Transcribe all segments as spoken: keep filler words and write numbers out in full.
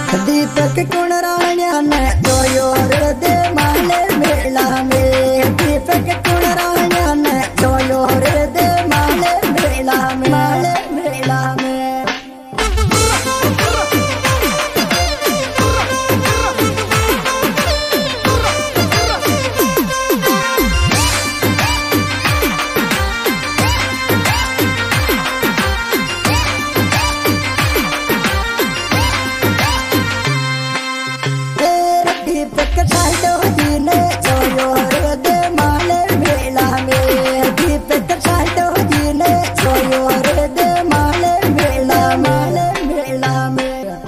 दीपक कुणराण्या ने जोयो हृदय माले मेला में। दीपक कुणराण्या ने जोयो हृदय माले मेला में, माले मेला में। दीपक साइडो जी ने जोयो हृदय माले मेला में। दीपक साइडो जी ने जोयो हृदय माले मेला, माले मेला में।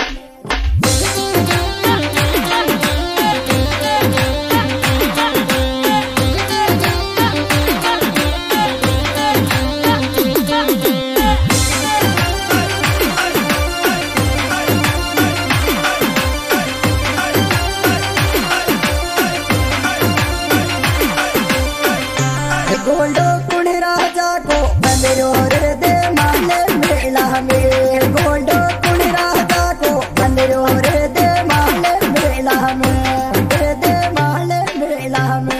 गोल्डो कुण राजा को बंदरो हृदय माले मेला में। गोल्डो कुण राजा को बंदरो हृदय माले मेला में, हृदय माले मेला में।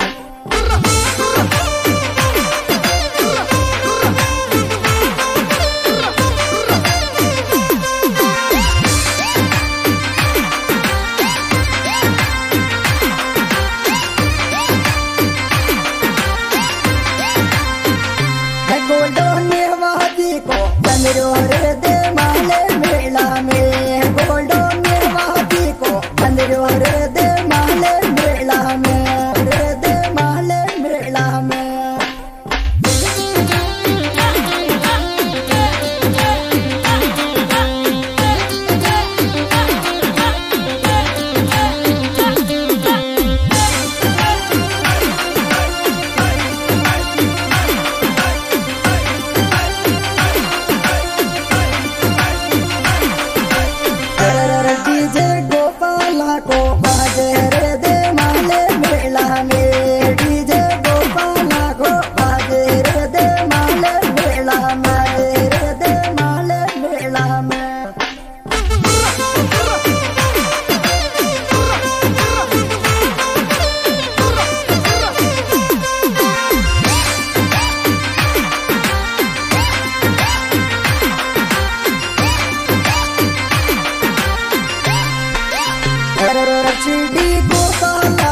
गोल्डो निर्वादी को बंदरो हृदय माले मेला में। गोल्डो निर्वादी को बंदरो हृदय माले मेला में, हृदय माले मेला में। डीजे गोपाला को बाजे हृदय माले मेला में। डीजे गोपाला को बाजे हृदय माले मेला में, हृदय माले मेला में। शिरडी गोपाल